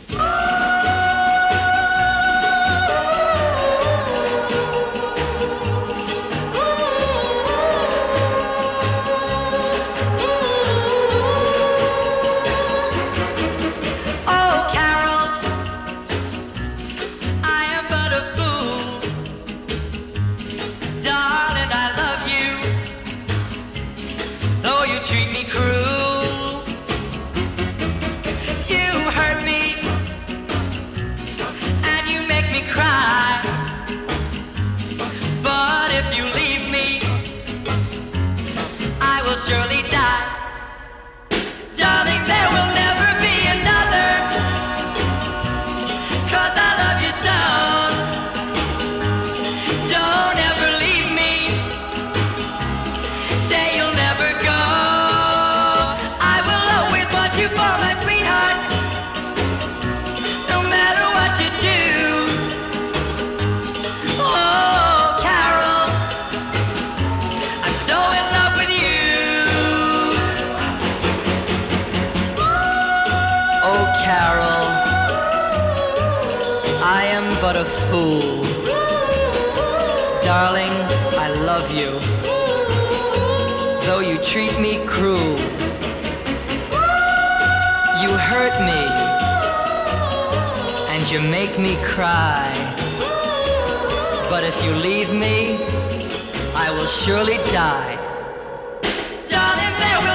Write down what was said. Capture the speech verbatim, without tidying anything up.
Treat me cruel. You hurt me and you make me cry. But if you leave me, I will surely die. Darling, there will never be another, 'cause I love you so. Don't ever leave me. Say you'll never go. You for my sweetheart, no matter what you do. Oh, Carol, I'm so in love with you. Oh, Carol, I am but a fool. Darling, I love you, though you treat me cruel. You hurt me, and you make me cry. But if you leave me, I will surely die. Darling, there